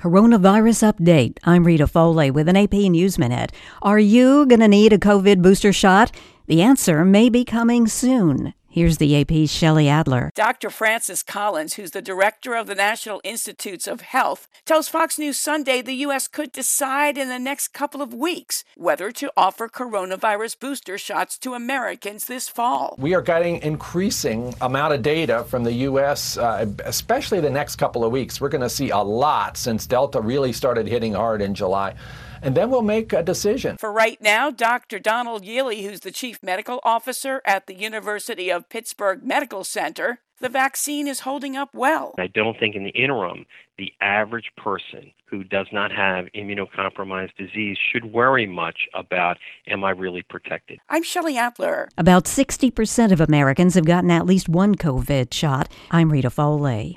Coronavirus update. I'm Rita Foley with an AP News Minute. Are you going to need a COVID booster shot? The answer may be coming soon. Here's the AP's Shelley Adler. Dr. Francis Collins, who's the director of the National Institutes of Health, tells Fox News Sunday the U.S. could decide in the next couple of weeks whether to offer coronavirus booster shots to Americans this fall. We are getting increasing amount of data from the U.S., especially the next couple of weeks. We're going to see a lot since Delta really started hitting hard in July. And then we'll make a decision. For right now, Dr. Donald Yili, who's the chief medical officer at the University of Pittsburgh Medical Center, the vaccine is holding up well. I don't think in the interim, the average person who does not have immunocompromised disease should worry much about, am I really protected? I'm Shelley Adler. About 60% of Americans have gotten at least one COVID shot. I'm Rita Foley.